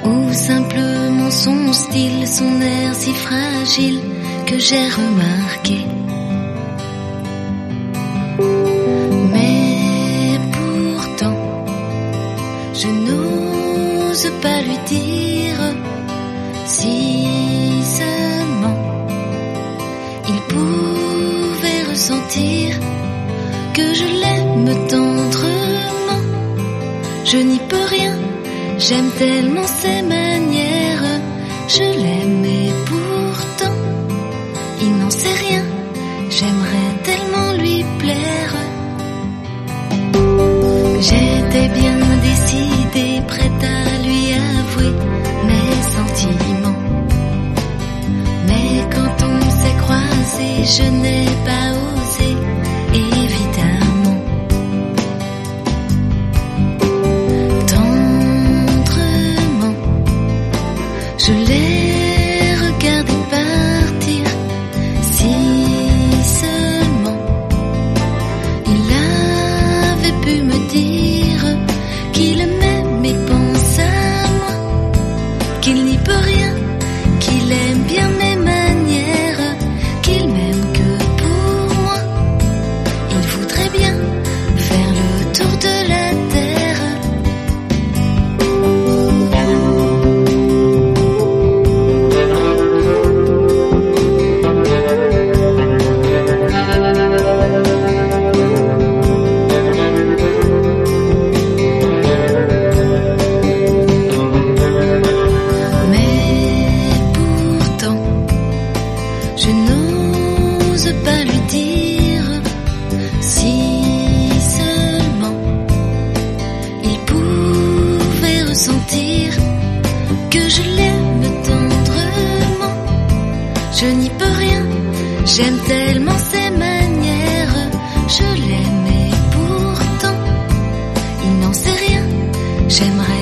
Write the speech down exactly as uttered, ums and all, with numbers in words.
ou simplement son style, son air si fragile que j'ai remarqué. Mais pourtant, je n'ose pas lui dire si seulement il pouvait ressentir que je l'aime tendrement. Je n'y peux rien, j'aime tellement ses manières. Je l'aime et pourtant il n'en sait rien. J'aimerais tellement lui plaire. J'étais bien décidée, prête à lui avouer mes sentiments. Mais quand on s'est croisés, je n'ai pas osé, évidemment. Tendrement, je l'ai regardé partir. Si seulement il avait pu me dire qu'il m'aime et pense à moi, qu'il n'y peut rien, qu'il aime bien mes manières, qu'il m'aime que pour moi. Il voudrait bien faire le tour de la terre. Mais pourtant, je n'ose pas lui dire si seulement il pouvait ressentir que je l'aime tendrement. Je n'y peux rien, j'aime tellement ses manières. Je l'aime et pourtant il n'en sait rien. J'aimerais